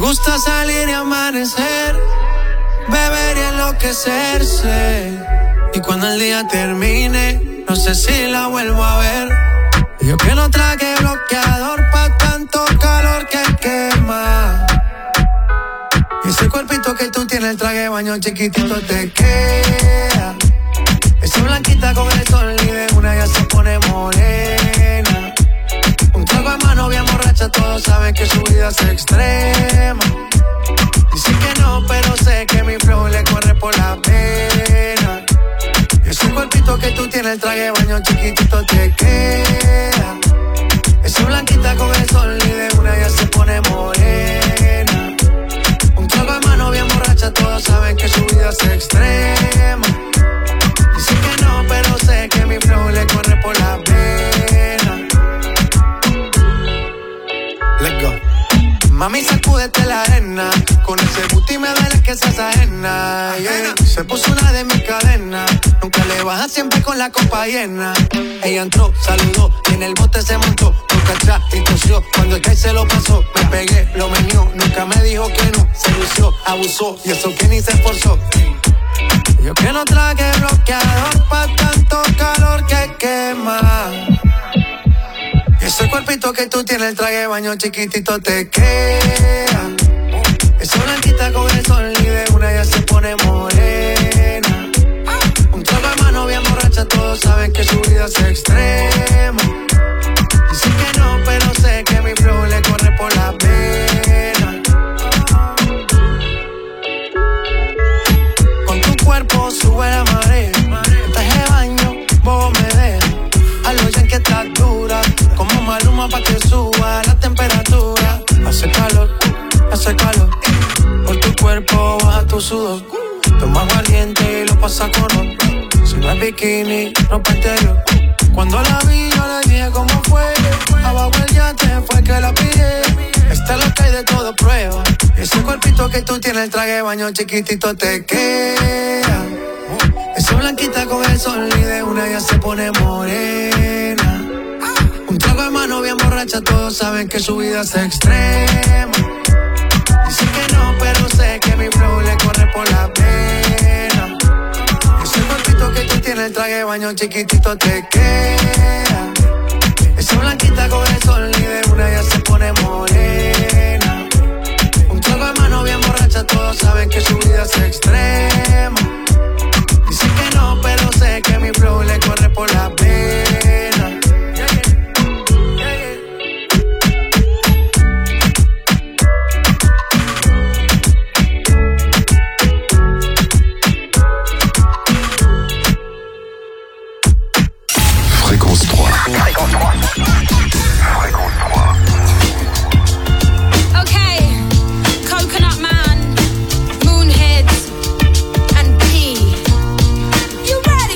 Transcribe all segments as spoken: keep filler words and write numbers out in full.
gusta salir y amanecer, beber y enloquecerse. Y cuando el día termine, no sé si la vuelvo a ver. Yo que no traje bloqueador pa' tanto calor que quema. Y ese cuerpito que tú tienes, el traje de baño chiquitito te queda. Esa blanquita con el sol y de una ya se pone morena. Un trago en mano bien borracha, todos saben que su vida es extrema. Dice que no, pero sé que mi flow le corre por la pena. Ese cuerpito que tú tienes, el traje de baño chiquitito te queda. Esa blanquita con el sol y de una ya se pone morena. Un trago en mano bien borracha, todos saben que su vida es extrema. Dice que no, pero sé que mi flow le corre por la pena. Let's go. Mami, sacúdete la arena. Con ese booty me duele que seas ajena, yeah. Se puso una de mis cadenas. Nunca le baja, siempre con la copa llena. Ella entró, saludó y en el bote se montó. Nunca atrás y tosió. Cuando el que se lo pasó, me pegué, lo menió. Nunca me dijo que no, se lució, abusó. Y eso que ni se esforzó. Yo que no traje bloqueador pa' tanto calor que quema. Ese cuerpito que tú tienes, el traje de baño chiquitito te queda. Esa blanquita con el sol y de una ya se pone morena. Un trago de mano bien borracha, todos saben que su vida es extrema. Dice que no, pero sé que mi flow le corre por la pena. Con tu cuerpo sube la marea. El traje de baño, bobo me deja. A lo ya que estás dura, como Maluma pa' que suba la temperatura. Hace calor, hace calor. Por tu cuerpo baja tu sudor. Toma valiente y lo pasa con otro. Si no es bikini, ropa interior. Cuando la vi yo le dije cómo fue. Abajo el yate fue que la pillé. Está lo que hay de todo prueba. Ese cuerpito que tú tienes, el traje de baño chiquitito te queda. Esa blanquita con el sol y de una ya se pone morena. Un trago de mano bien borracha, todos saben que su vida es extrema. Dice que no, pero sé que mi flow le corre por la pena. Ese cuerpito que tú tienes, el traje de baño chiquitito te queda. Esa blanquita con el sol y de una ya se pone morena. Un trago de mano bien borracha, todos saben que su vida es extrema. Dice que no, pero sé que mi flow le corre por la pena. Fréquence trois. Fréquence trois. Fréquence trois. Okay, Coconut Man, Moonhead, and P. You ready?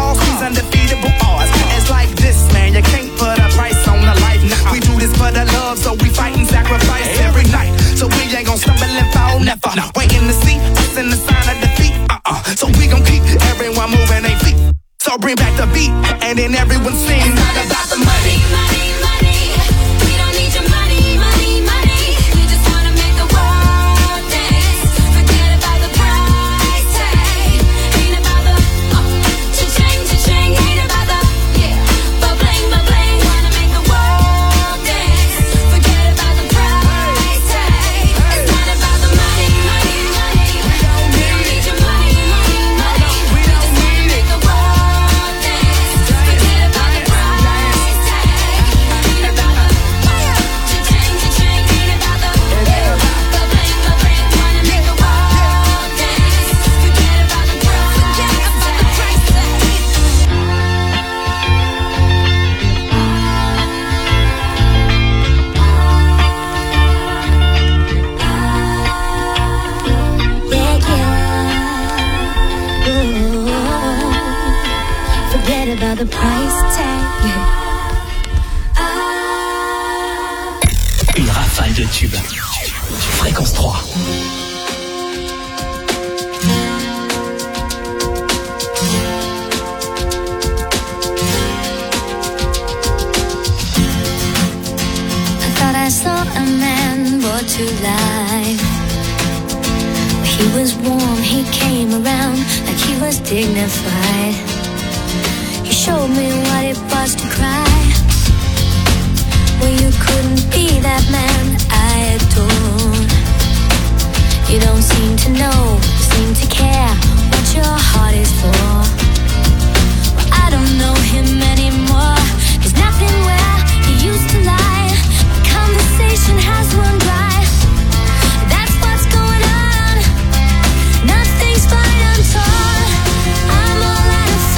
lost, these undefeatable odds. It's like this, man, you can't put a price on the life. Nah, we do this for the love, so we fight and sacrifice every night. So we ain't gon' stumble and fall, never. No. Waiting to see us in the sign of defeat. Uh-uh. So we gon' keep everyone moving their feet. So bring back the beat, and then everyone sing. It's not about the money, money, money. We don't need your money, money, money. We just wanna make the world dance. Forget about the price tag. Ain't about the uh, cha-ching, cha-ching. Ain't about the yeah, but bling, but bling. Wanna make the world dance. Forget about the price tag. It's not about the money, money, money. We don't need your money, money, money. We just wanna make the world dance. Forget about the price tag. Ain't about the cha-ching, cha-ching. Ain't about the yeah, but bling, but bling. Wanna make the world dance. Forget about the price tag. Yeah, yeah. Ooh. Forget about the price tag. Ah. Une rafale de tubes. Fréquence trois. I thought I saw a man brought to life. He was warm, he came around like he was dignified. He showed me what it was to cry. Well, you couldn't be that man I adored. You don't seem to know, seem to care what your heart is for. Well, I don't know him anymore. There's nothing where he used to lie. My conversation has run dry. That's what's going on. Nothing's fine, I'm torn. I'm all out of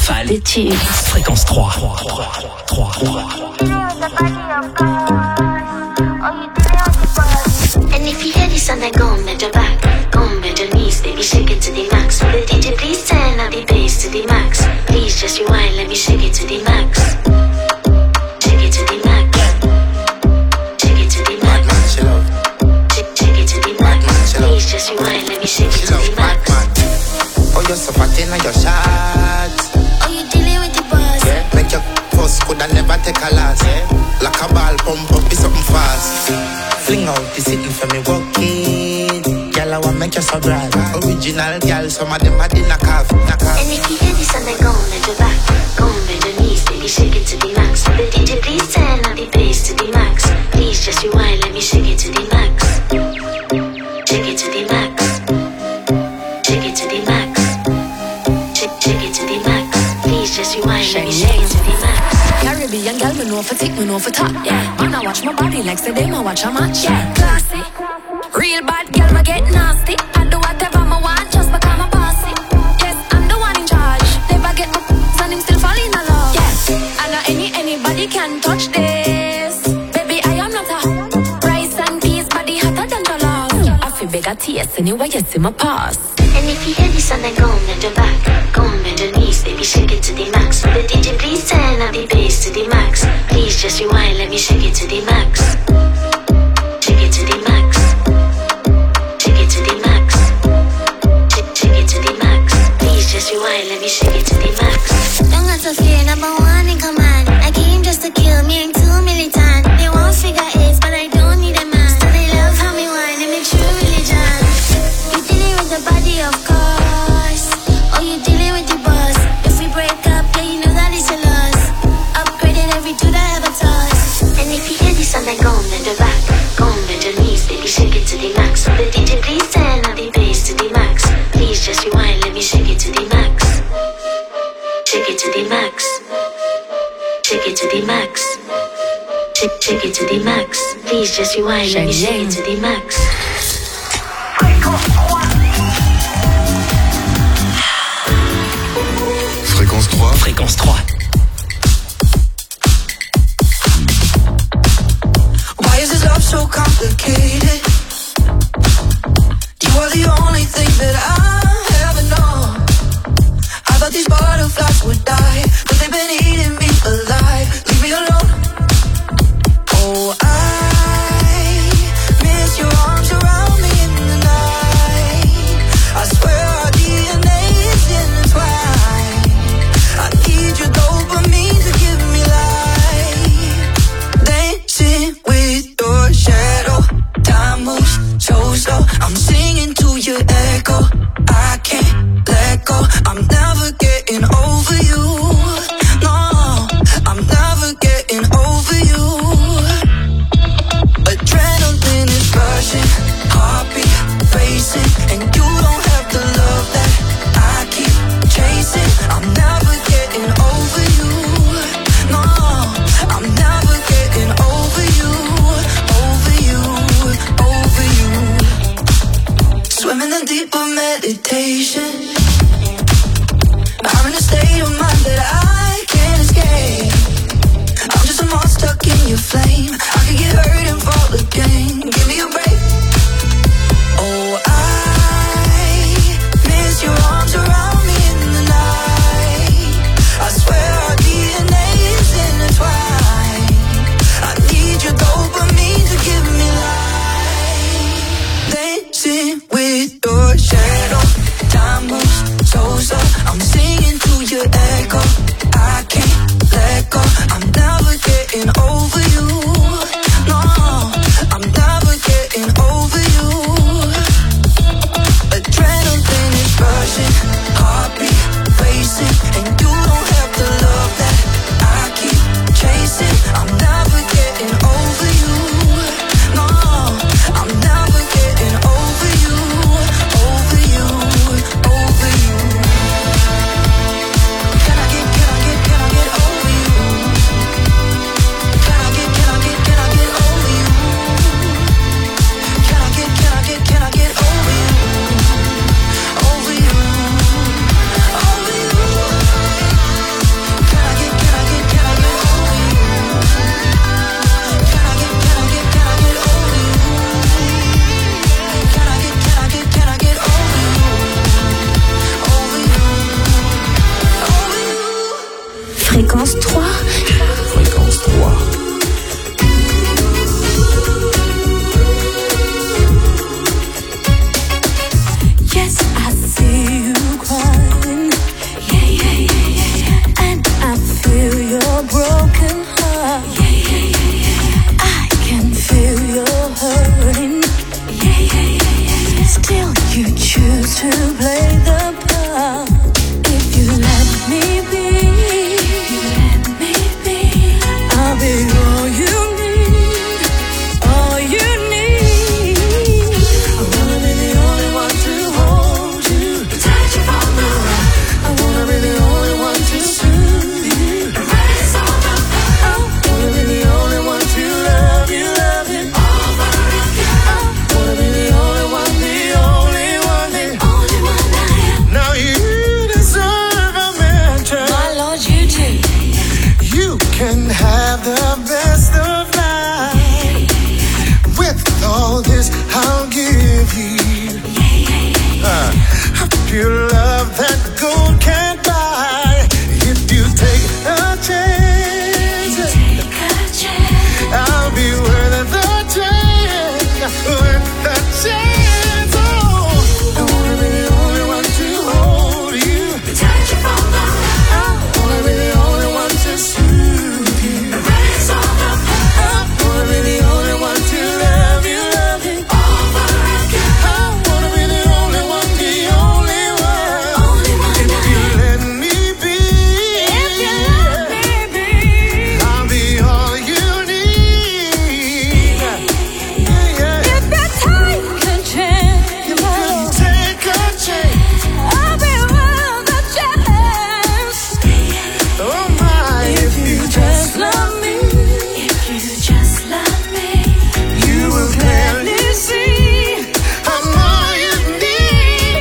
rafale des tubes. Fréquence trois. trois, trois, trois, trois. And if you hear this song, then go and bend your back, go and bend your knees, baby, shake it to the max. Will the D J please turn up the bass to the max? Please just rewind, let me shake it to the max. Shake it to the max. Shake it to the max. Shake, shake it to the max. Please just rewind, let me shake it to the max. Oh, you're so fat in your shots. Oh, you dealing with the boss? Yeah, make your first could I never take a last. Yeah, like a ball pump up, be something fast. Fling out the sitting for me walking. Girl, I want make you so bright. Original girl, some of them are in a calf, a calf. And if you hear this and then go and bend your back, go and bend your knees, baby, shake it to the max. The D J please turn up the bass to the max. Please just rewind, let me shake it to the max. Shake it to the max. Shake it to the max. Shake, shake it to the max. Please just rewind, let me shake it to the max. Caribbean girl, me know for tick, me know for top. Yeah, man, I watch my body like say they ma watch a match. Yeah, classy. Real bad girl, me get nasty. I do whatever I want, just become a bossy. Yes, I'm the one in charge. Never get my and him still fall in love. Yes, I know any anybody can touch this. Baby, I am not a rice and peas, body hotter than your love. I feel bigger taste anyway, you see my pass. And if you hear this song, then go and bend your back, go and bend your knees, baby, shake it to the max. The D J please turn up the bass to the max. Please just rewind, let me shake it to the max. Shake it to the max. Shake it to the max. Shake, shake it to the max. Please just rewind, let me shake it to the max. Don't got to fear, number one in command. I came just to kill me, ain't too militant. They won't figure it, but I don't need a man. So they love how me whine, and make true religion. You dealing with the body, of course. Oh, you dealing with the boss. If we break up, yeah, you know that it's a loss. Upgraded every dude I ever touched. And if you hear this song, then go and bend your back, go and bend your knees, baby, shake it to the max. The D J please turn up the bass to the max. Please just rewind, let me shake it to the max. Shake it to the max. Shake it to the max. Shake, shake it to the max. Please just rewind, let me shake it to the max. Fréquence trois. Fréquence trois. Why is this love so complicated? You are the only thing that I ever know. I thought these butterflies would die, but they've been eating me alive. Leave me alone. Oh, I miss your arms around me in the night. I swear our D N A is intertwined. I need your dopamine to give me life. Dancing with your shadow. Time moves so slow. I'm singing to your echo. I can't let go. I'm never getting over you. No, I'm never getting over you. Adrenaline is rushing, heartbeat racing, and you don't have the love that I keep chasing. I'm never getting over you. No, I'm never getting over you, over you, over you. Swimming in deeper meditation. I'm in a state of mind that I can't escape. I'm just a moth stuck in your flame. I could get hurt and fall again. Give me a break. Oh, I miss your arms around me in the night. I swear our D N A is intertwined. I need your dopamine to give me life. Dancing with your shadow. Time moves so slow. I'm singing to your echo. I can't let go. I'm never getting over you. No, I'm never getting over you. Adrenaline is rushing, heartbeat racing, and you don't have the love that I keep chasing. I'm never getting over you. No, I'm never getting over you, over you, over you. Can I get, can I Fréquence trois. Fréquence trois. Yes, I see you crying. Yeah, yeah, yeah, yeah, yeah. And I feel your broken heart. Yeah, yeah, yeah, yeah, yeah. I can feel your hurting. Yeah, yeah, yeah, yeah, yeah. Still you choose to play the part. If you let me be, if you let me be, I'll be all you need, all you need. I wanna be the only one to hold you, touch you from the right. I wanna be the only one to soothe you, erase all the pain. I wanna be the only one to love you, love you over again. I wanna be the only one, the only one, the only one I am. Now you deserve a mansion. My Lord, you do. You can have the best of life. With all this, I'll give you uh, a pure love that gold can't buy. If you take a chance, Take a chance. I'll be worth the chance, worth the chance. Oh, I wanna be the only one to hold you, Touch you from the right. I wanna be the only one to soothe you, Erase all the pain. I wanna be the only one to love you, love you Over again. I wanna be the only one, the only one. Only one If I you am. let me be, If you let me be. I'll be all you need. Yeah, yeah. If you take a chance. You can take a chance. I'll be worth a chance. Oh my, if you just love me. If you just love me. you will gladly see I'm all you need.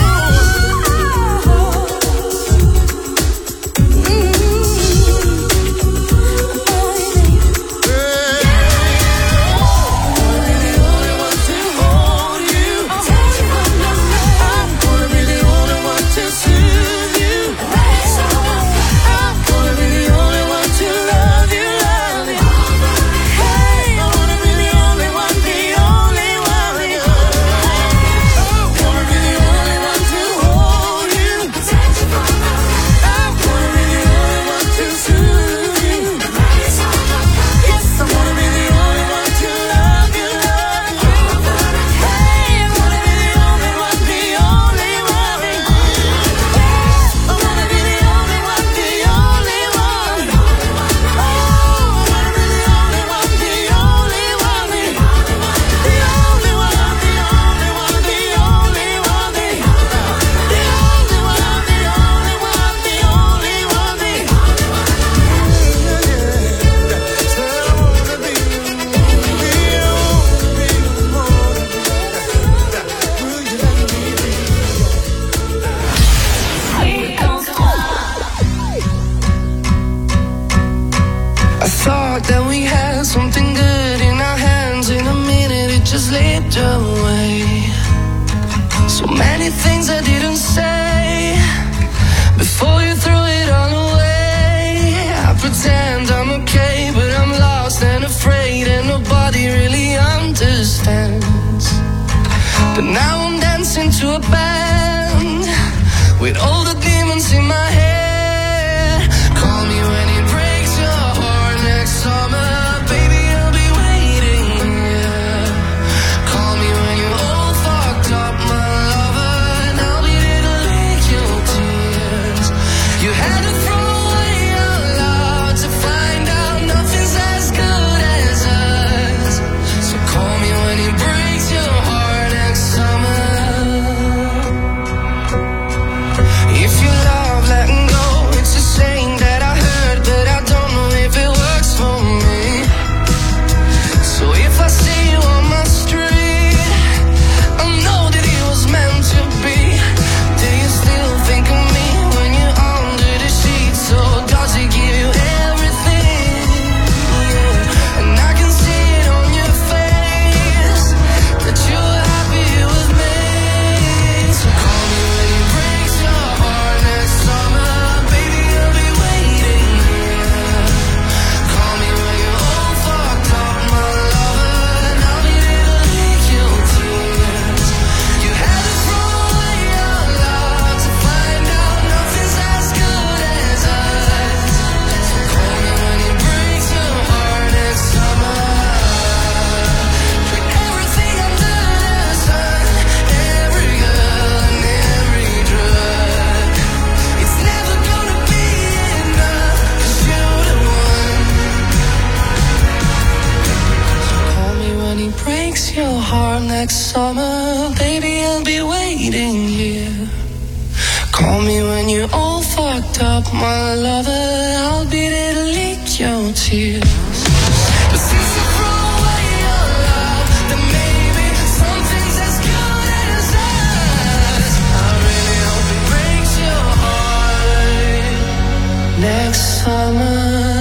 I thought that we had something good in our hands. In a minute it just slipped away. So many things I didn't say before you threw it all away. I pretend I'm okay, but I'm lost and afraid, and nobody really understands. But now I'm dancing to a band with all the demons in my head. Call me when it breaks your heart next summer, baby, I'll be waiting here. Call me when you're all fucked up, my lover, and I'll be there to lick your tears. You had to throw away our love to find out nothing's as good as us. So call me when it breaks your heart next summer. next summer, baby, I'll be waiting here. Call me when you're all fucked up, my lover. I'll be there to lick your tears. But since you throw away your love, then maybe something's as good as us. I really hope it breaks your heart next summer.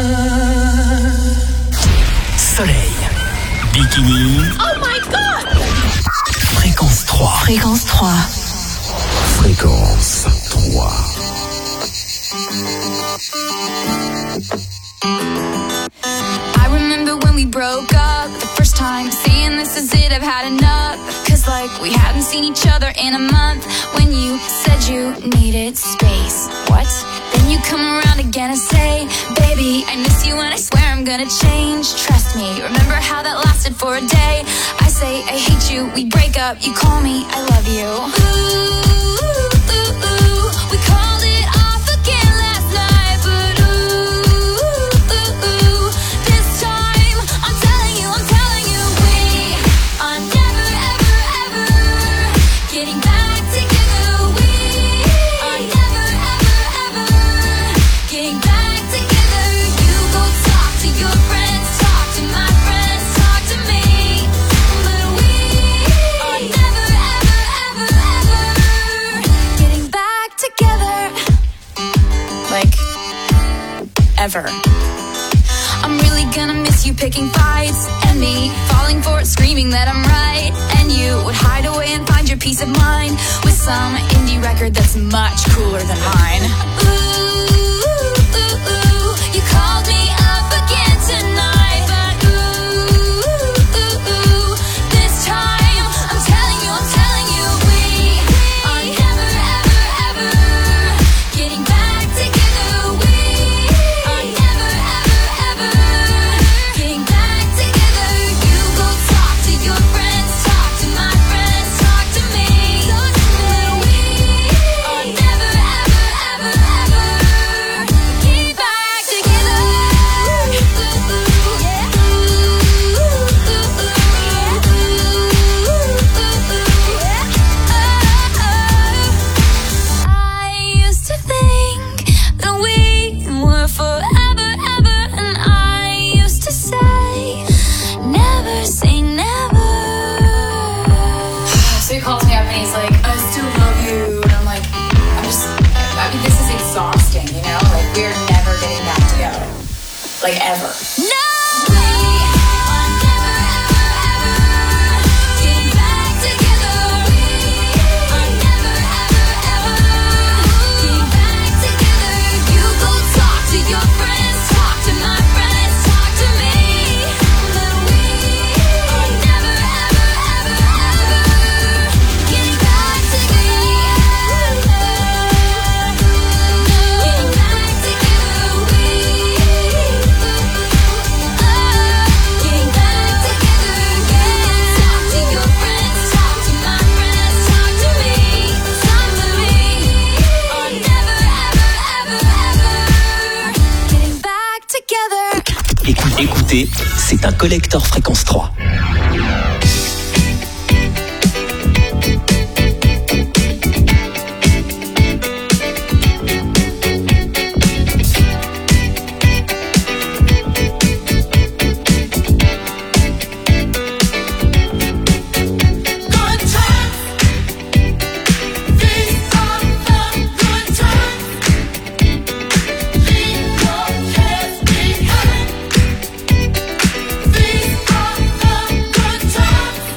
Soleil, Bikini. Oh my god! Fréquence trois. Fréquence trois. Fréquence trois. I remember when we broke up, the first time saying this is it, I've had enough. Cause like we hadn't seen each other in a month. When you said you needed space. What? Then you come around again and say, baby, I miss you and I swear I'm gonna change. Trust me, remember how that lasted for a day? I say I hate you, we break up, you call me, I love you. Ooh, ooh, ooh, we called it off again last night. But ooh, ooh, ooh, this time I'm telling you, I'm telling you, we are never, ever, ever getting back together. We are never, ever, ever getting back together. You go talk to your friends, talk to my friends, talk to me. But we are never, ever, ever, ever getting back together. Like, ever. I'm really gonna miss you picking fights, and me falling for it, screaming that I'm right. And you would hide away and find your peace of mind with some indie record that's much cooler than mine. Ooh, ooh, ooh, you called me up again tonight. But ooh, ooh, ooh, this time I'm telling you, I'm telling you, we are never, ever, ever getting back together. We are never, ever, ever getting back together. You go talk to your friends, talk to my friends, talk to me. But we are never, ever, ever, ever getting back together. I used to think that we were forever, ever, and I used to say, never say never. So he calls me up and he's like, I still love you. And I'm like, I'm just, I mean, this is exhausting, you know? Like, we're never getting back together. Like, ever. No! We are never, ever, ever getting back together. We are never, ever, ever getting back together. You go talk to your friends, talk to my friends, talk to me. But we are never, ever, ever, ever getting back together. Getting back together. We getting back together. Yeah. Talk to your friends, talk to my friends, talk to me, talk to me. Are never, ever, ever, ever getting back together. Écoute- Écoutez, c'est un collector Fréquence trois. Good times, these are the good times. Leave your cares behind. These are the good times.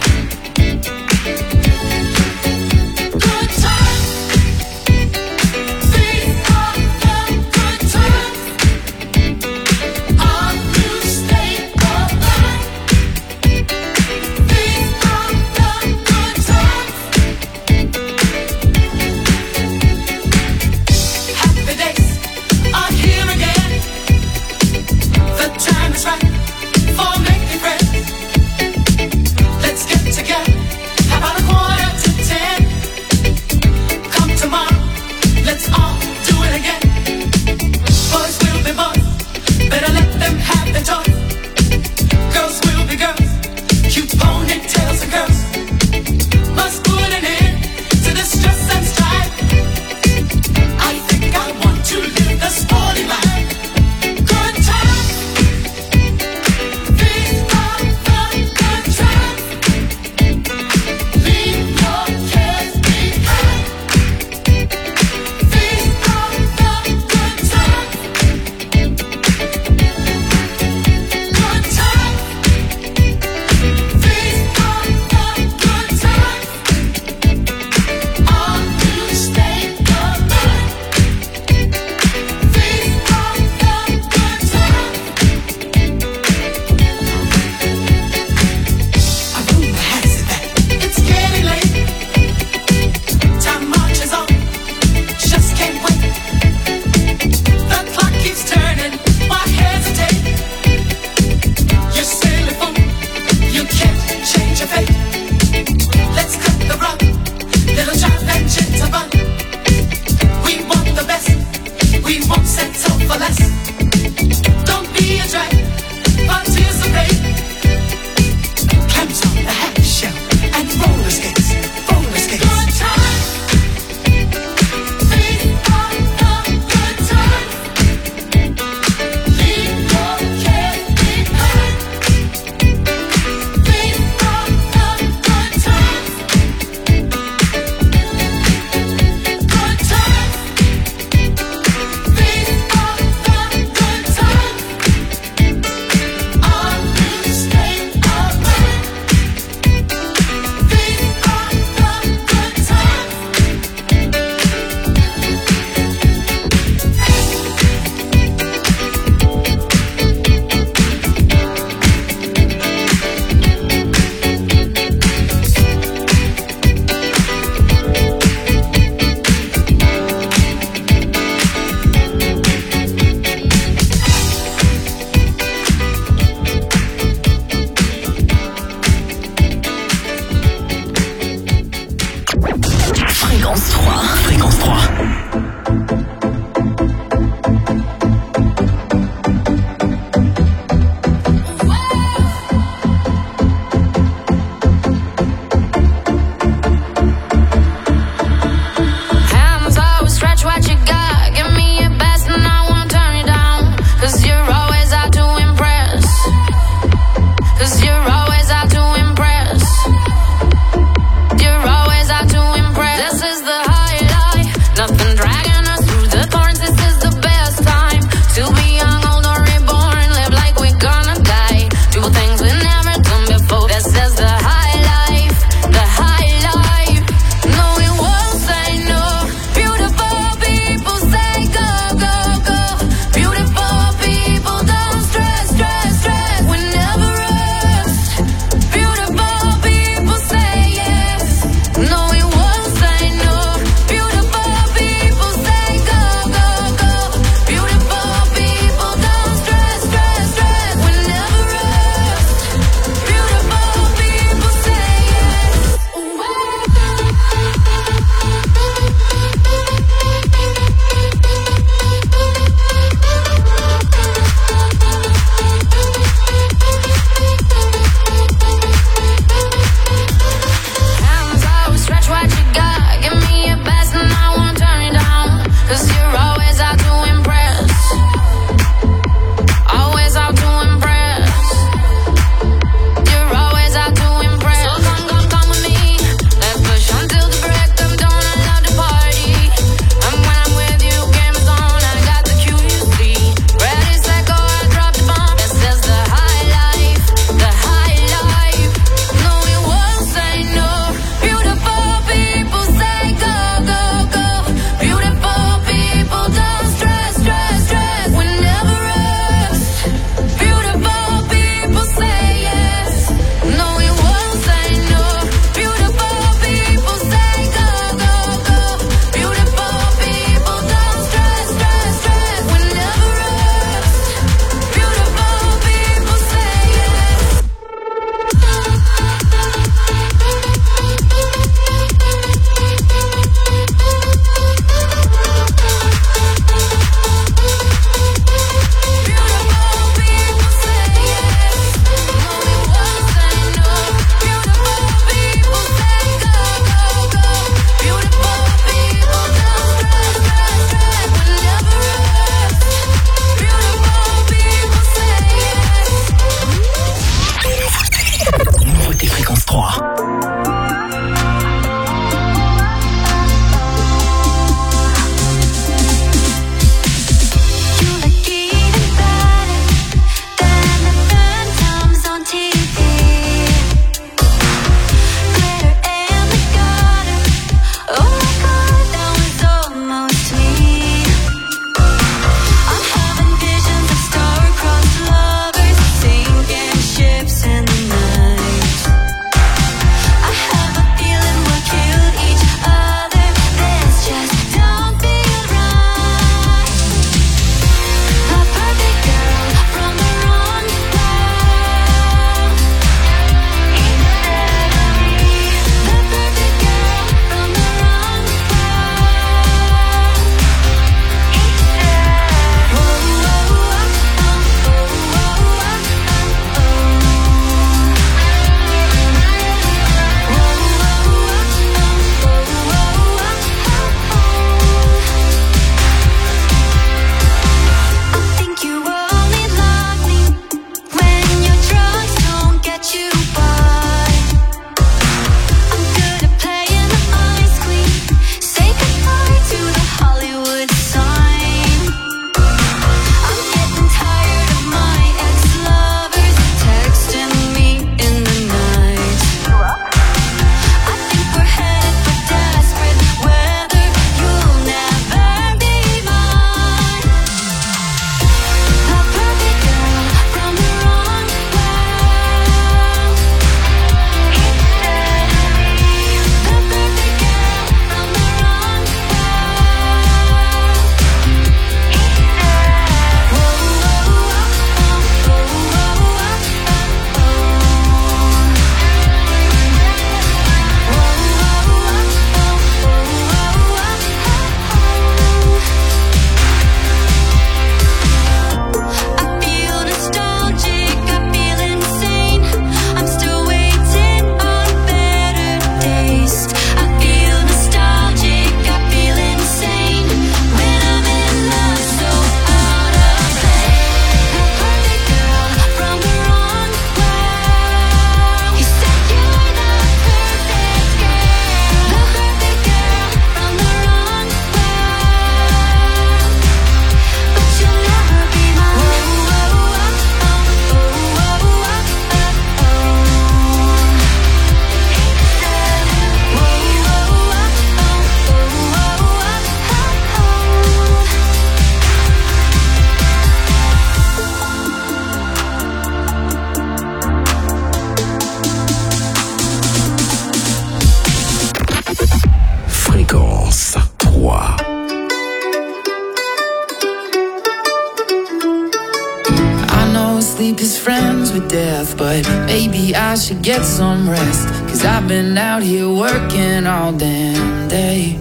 sleep is friends with death, but maybe I should get some rest, 'cause I've been out here working all damn day.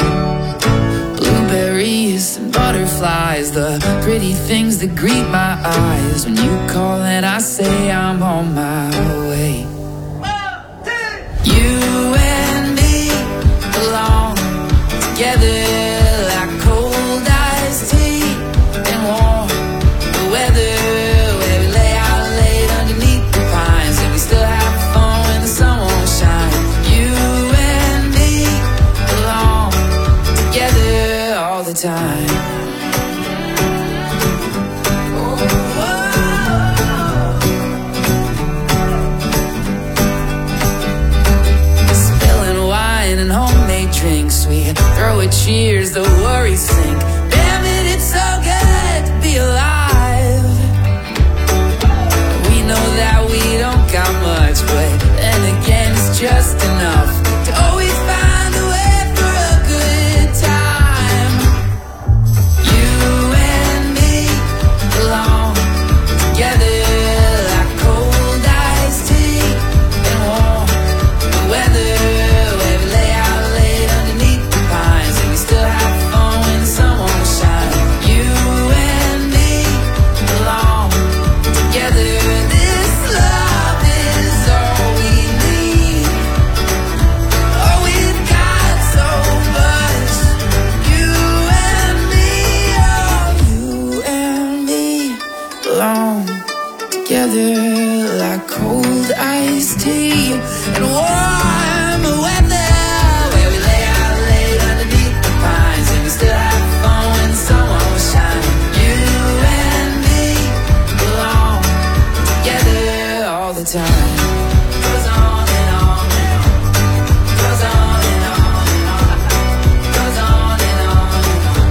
Blueberries and butterflies, the pretty things that greet my eyes. When you call and I say I'm on my way. You and me belong together like cold iced tea and warm the weather, where we lay out late underneath the pines and we still have fun when the sun won't shine. You and me belong together all the time. Spilling wine and homemade drinks, we throw a cheers, the worries sink. Damn it, it's so good to be alive. We know that we don't got much, but then again it's just enough to always find a way for a good time. You and me belong together like cold iced tea and warm the weather, where we lay out late underneath the pines and we still have fun when the sun won't shine. You and me belong together. This love is all we need. Oh, we've got so much. You and me, oh, you and me belong together like cold iced tea and warm weather, where we lay out late underneath the pines and we still have fun when the sun won't shine. You and me belong together all the time. Goes on and on and on. Goes on and on and on. Goes on and on and on.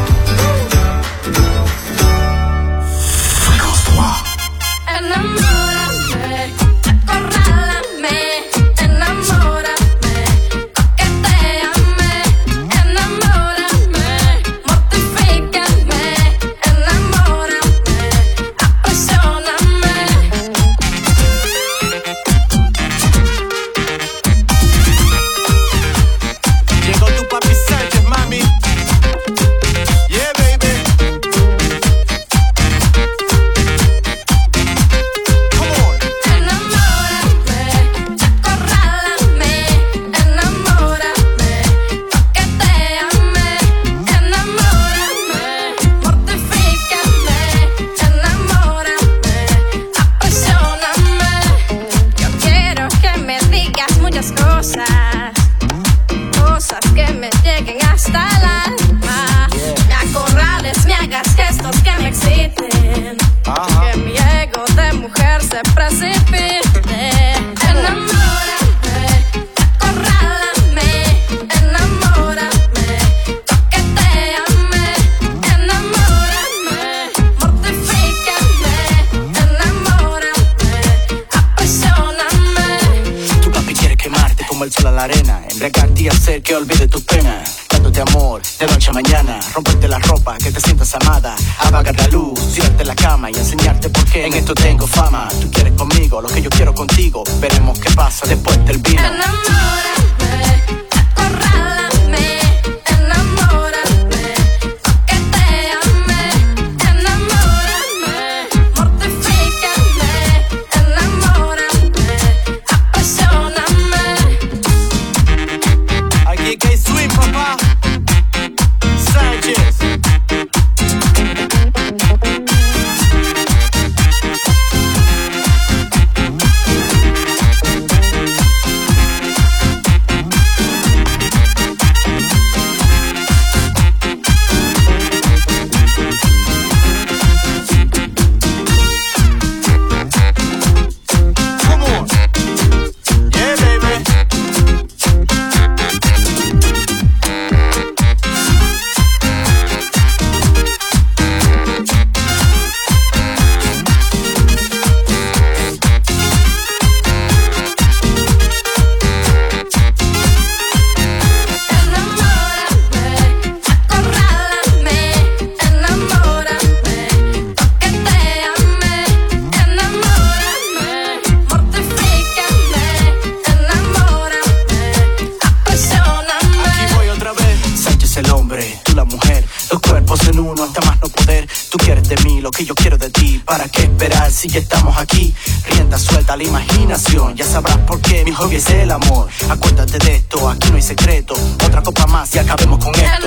Fréquence trois. Enamórame, acorrálame, enamórame, coquetéame, enamórame, mortifícame, enamórame, apasioname. Llegó tu papi Sánchez, mami. Yeah, baby. Come on. Enamórame, acorrálame, enamórame, coquetéame, enamórame, mortifícame, enamórame, apasioname. Yo quiero que me digas muchas cosas, cosas que me lleguen hasta el alma. Me acorrales, me hagas gestos que me exciten, que mi ego de mujer se precipite. Enamórame, acorrálame, enamórame, coquetéame, enamórame, mortifícame, enamórame, apasioname. Tu papi quiere quemarte como el sol a la arena, embriagarte y hacer que olvide tu pena. Dándote amor de noche a mañana, romperte la ropa, que te sientas amada, apagar la luz, tirarte en la cama y enseñarte por qué en esto tengo fama. Tú quieres conmigo lo que yo quiero contigo, veremos qué pasa después del vino. Enamórame, acorrálame, enamórame, coquetéame, enamórame, mortifícame, enamórame, apasioname. Aquí que hay swing, papá. Sánchez. lo que yo quiero de ti. ¿Para qué esperar si ya estamos aquí? Rienda suelta a la imaginación, ya sabrás por qué mi hobby es el amor. Acuérdate de esto, aquí no hay secreto. Otra copa más y acabemos con esto.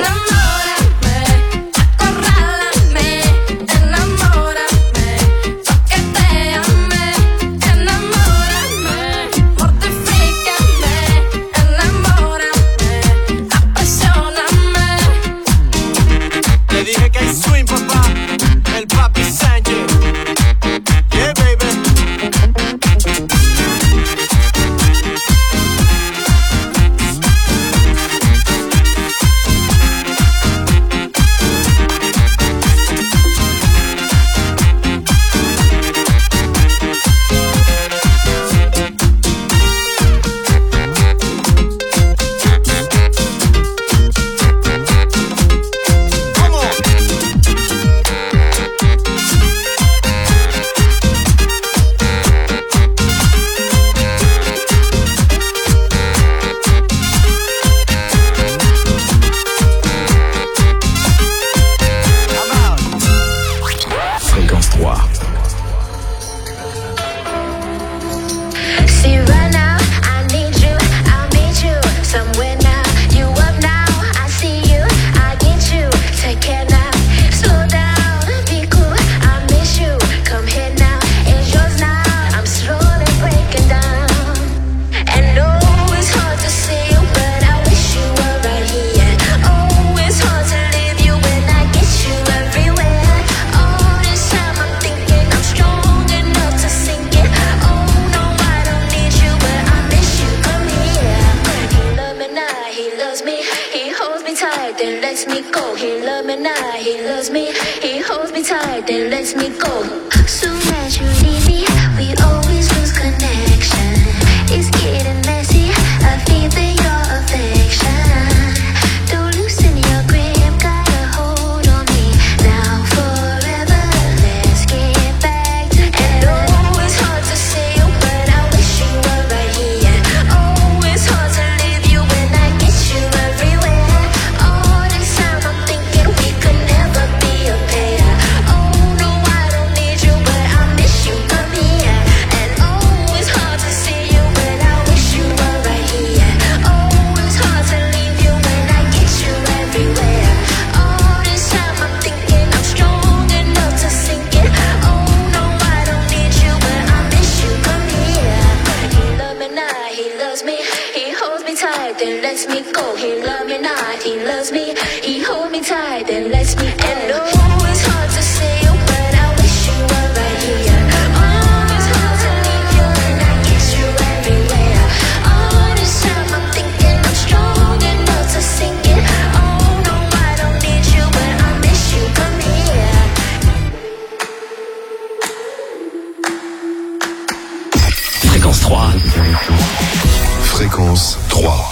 Fréquence trois.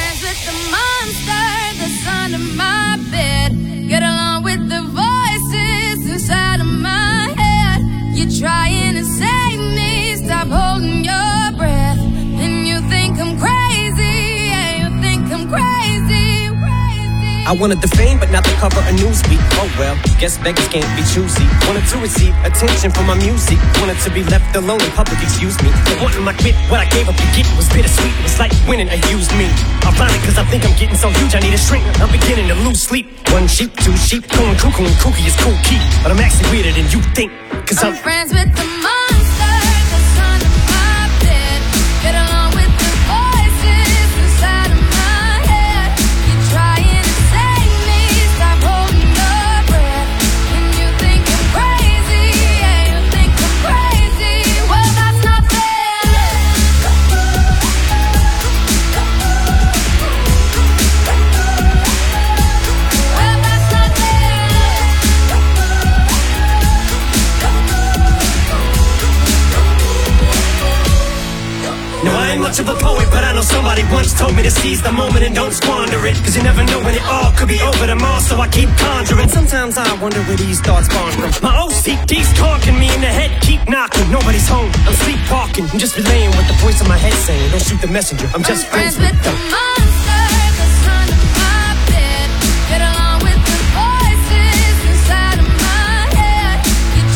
I wanted the fame, but not the cover of Newsweek. Oh well, guess beggars can't be choosy. Wanted to receive attention from my music. Wanted to be left alone in public, excuse me. But wanting my quit, what I gave up to get was bittersweet. It was like winning a used me. Ironic, cause I think I'm getting so huge, I need a shrink. I'm beginning to lose sleep. One sheep, two sheep, going cuckoo and kooky is cool key. But I'm actually weirder than you think. Cause I'm, I'm friends with the monster that's under my bed. Get along with the voices inside of my head. You're trying to save me, stop holding your breath. And you think I'm crazy, yeah, you think I'm crazy. Well, that's not fair. Well, that's not fair. no, I ain't much of a poet, but I know somebody once told me to seize the moment and don't squander it. Cause you never know when it all could be over tomorrow, so I keep conjuring. Sometimes I wonder where these thoughts spawn from. My O C D's talking me in the head, keep knocking. Nobody's home, I'm sleepwalking. I'm just relaying what the voice in my head saying. Don't shoot the messenger, I'm just I'm friends, friends with the monster that's under my bed. Get along with the voices inside of my head. You're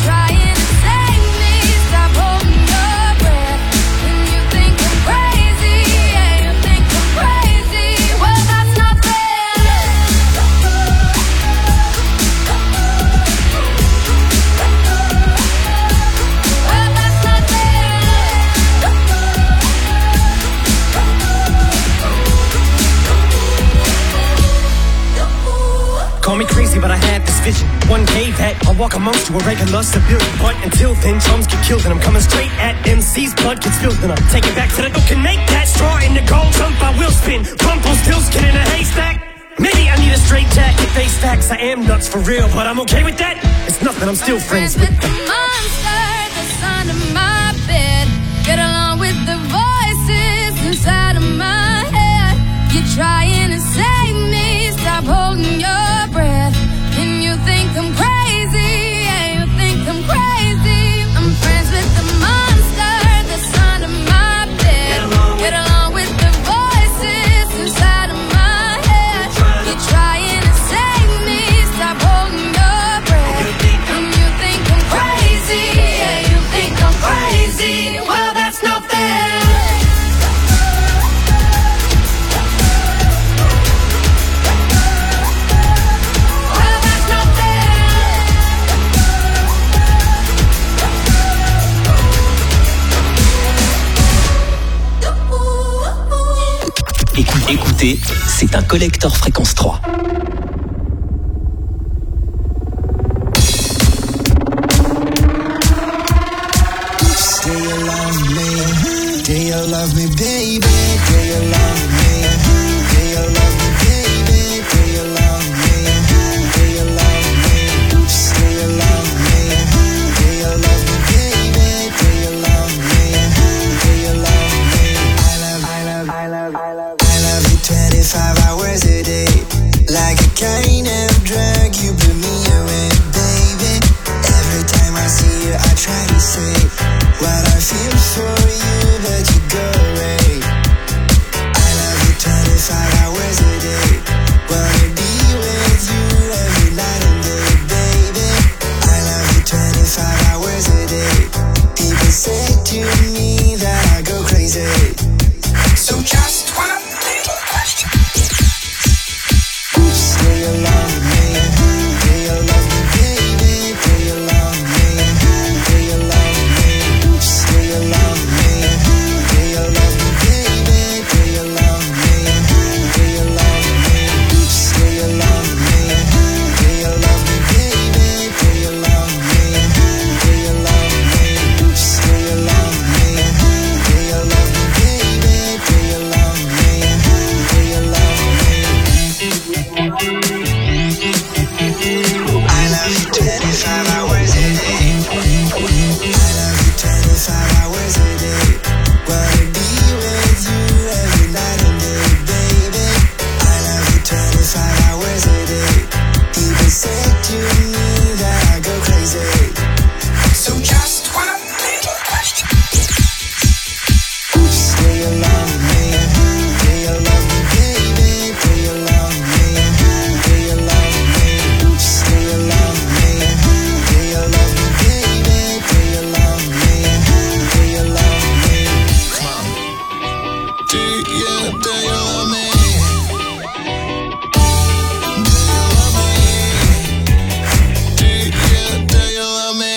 walk amongst you a regular civilian. But until then, chums get killed, and I'm coming straight at M C's. Blood gets spilled, and I'm taking back to the who can make that straw in the gold jump. I will spin, crumple, still skin in a haystack. Maybe I need a straight jacket, face facts. I am nuts for real, but I'm okay with that. It's nothing, I'm still I'm friends, friends with with the monster that's under my bed. Get along with the voices inside of my head. You're trying to save me, stop holding your breath. And you think I'm crazy, yeah, you think I'm crazy. I'm friends with the monster that's under my bed. Get along with the voices inside of my head. You're trying to save me, stop holding your breath. And you think I'm crazy, yeah, you think I'm crazy. Well, that's not fair. Écoutez, c'est un collector fréquence trois. Do you love me? Do you love me, baby? Do you love me? Do you love me, baby? Do you love me? Do you love me? Do you love me? Do you love me, baby? Do you love me? Do you love me? I love, I love, I love, I love, I love you twenty-five hours a day. Like a kind of drug, you blew me away, baby. Every time I see you, I try to say what I feel for you, but you go away. I love you twenty-five hours a day. Wanna be with you every night and day, baby. I love you twenty-five hours a day. People say to me that I go crazy. So just one little question. Do you love me? Do you love me, baby? Do you love me? Do you love me? Do you love me? Do you love me, baby? Do you love me? Do you love me? Do you love me? Do you love me, baby? Do you love me? Do you love me? Do you love me? Do you love me, baby? Do you love me? Do you love me? I love you twenty-five hours a day. I love you twenty-five hours a day. Wanna be with you every night and day, baby. I love you twenty-five hours a day. People say to me that I go crazy. So just one little question. Do you love me? Do you love me, baby? Do you love me? Do you love me? Do you love me? Do you love me, baby? Do you love me? Do you love me? Do you, do you love me? Do you love me? Do you, do you love me?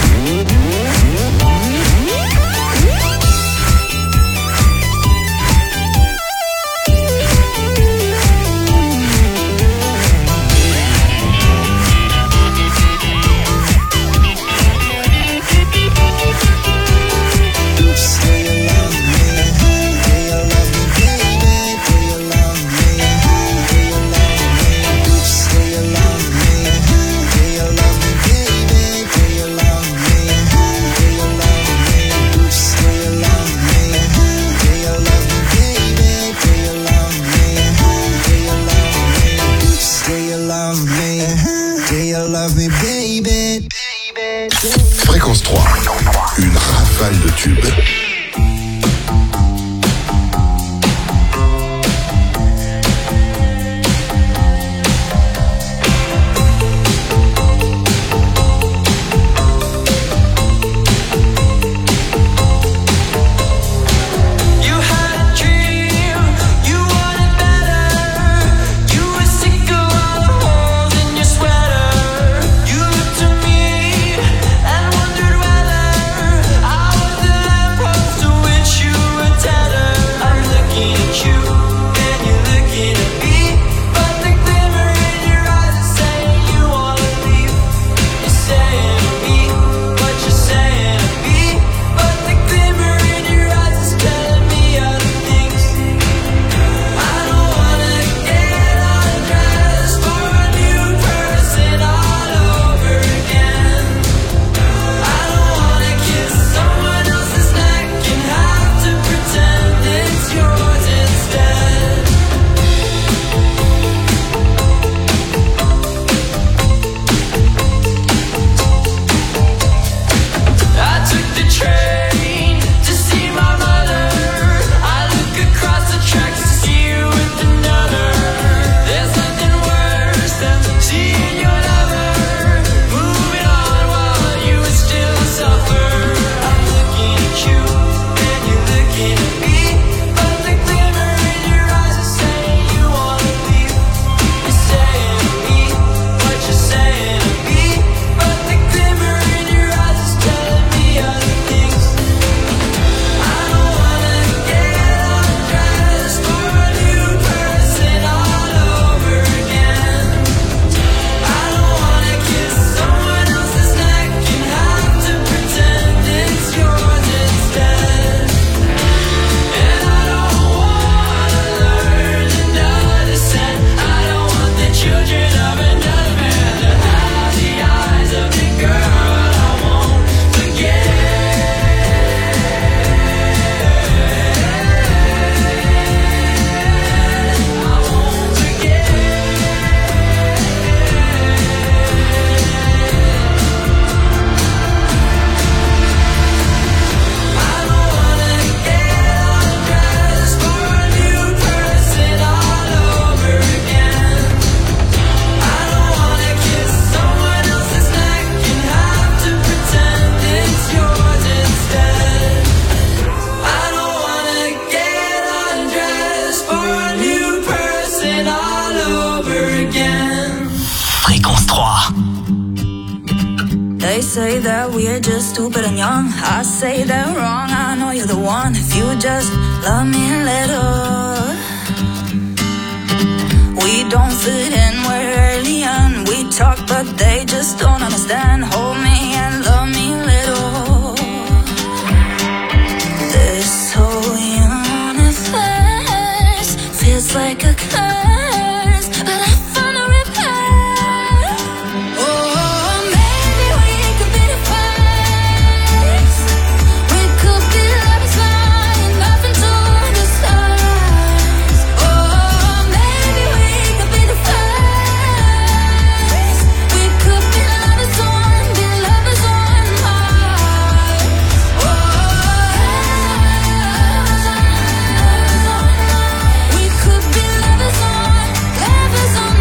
Fréquence trois, une rafale de tubes. Which say that we're just stupid and young. I say that wrong, I know you're the one. If you just love me a little. We don't fit in, we're alien. We talk but they just don't understand. Hold me and love me a little. This whole universe feels like a curse, but I found a repair. Oh, maybe we could be the first. We could be lovers flying up into the stars. Oh, maybe we could be the first. We could be lovers on, be lovers on Mars. Oh, we could be lovers on, lovers on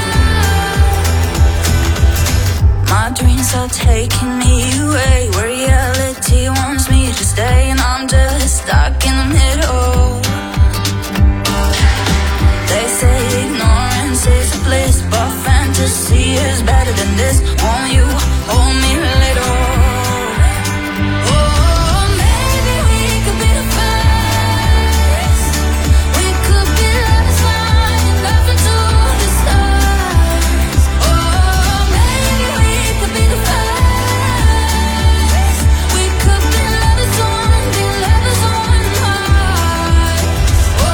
Mars. My dreams are taking me away where reality wants me to stay, and I'm just stuck in the middle. They say ignorance is a bliss, but fantasy is better than this. Won't you hold me a little? Oh, maybe we could be the first. We could be lovers flying up into the stars. Oh, maybe we could be the first. We could be lovers on, be lovers on Mars. Oh,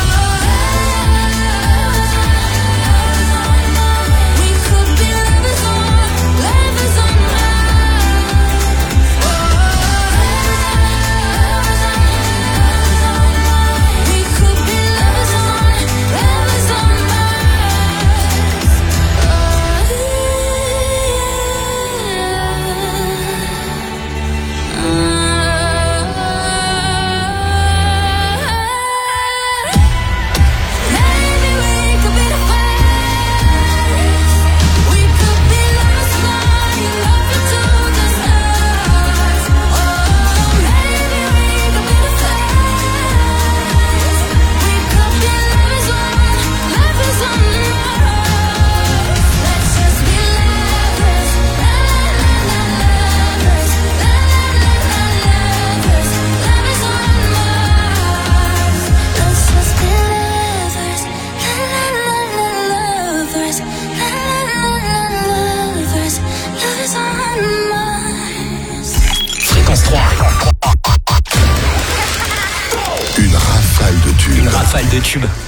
we could be lovers on, lovers on Mars. Oh, we could be lovers on, lovers on Maybe we could be the first. We could be lovers flying up into the stars. Oh, maybe we could be the first. We could be lovers on, lovers on Mars. Let's just be lovers, la la la la lovers, la la la la lovers, lovers on Mars. Let's just be lovers, la la la la lovers, la la la la lovers, lovers on Mars. Fréquence trois. Une rafale de tubes. Une rafale de tubes.